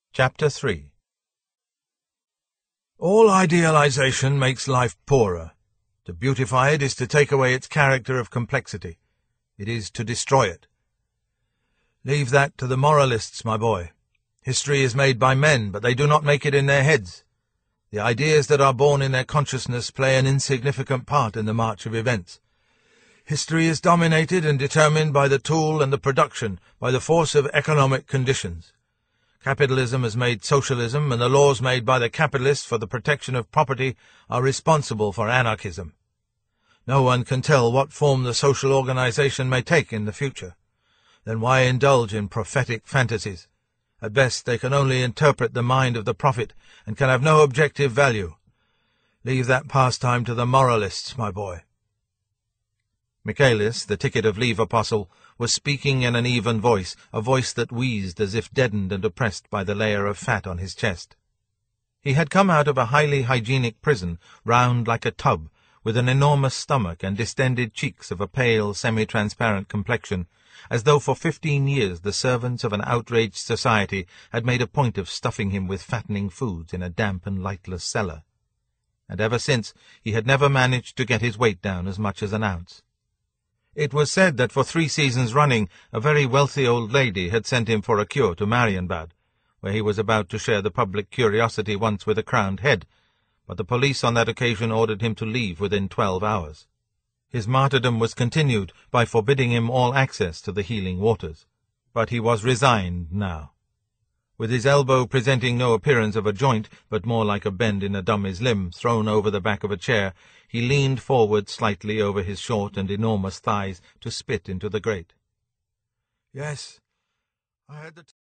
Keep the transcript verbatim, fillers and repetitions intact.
Chapter three. All idealization makes life poorer. To beautify it is to take away its character of complexity. It is to destroy it. Leave that to the moralists, my boy. History is made by men, but they do not make it in their heads. The ideas that are born in their consciousness play an insignificant part in the march of events. History is dominated and determined by the tool and the production, by the force of economic conditions. Capitalism has made socialism, and the laws made by the capitalists for the protection of property are responsible for anarchism. No one can tell what form the social organization may take in the future. Then why indulge in prophetic fantasies? At best they can only interpret the mind of the prophet, and can have no objective value. Leave that pastime to the moralists, my boy. Michaelis, the ticket of leave apostle, was speaking in an even voice, a voice that wheezed as if deadened and oppressed by the layer of fat on his chest. He had come out of a highly hygienic prison, round like a tub, with an enormous stomach and distended cheeks of a pale, semi-transparent complexion, as though for fifteen years the servants of an outraged society had made a point of stuffing him with fattening foods in a damp and lightless cellar. And ever since he had never managed to get his weight down as much as an ounce. It was said that for three seasons running a very wealthy old lady had sent him for a cure to Marienbad, where he was about to share the public curiosity once with a crowned head, but the police on that occasion ordered him to leave within twelve hours. His martyrdom was continued by forbidding him all access to the healing waters, but he was resigned now. With his elbow presenting no appearance of a joint, but more like a bend in a dummy's limb thrown over the back of a chair, he leaned forward slightly over his short and enormous thighs to spit into the grate. "Yes, I had the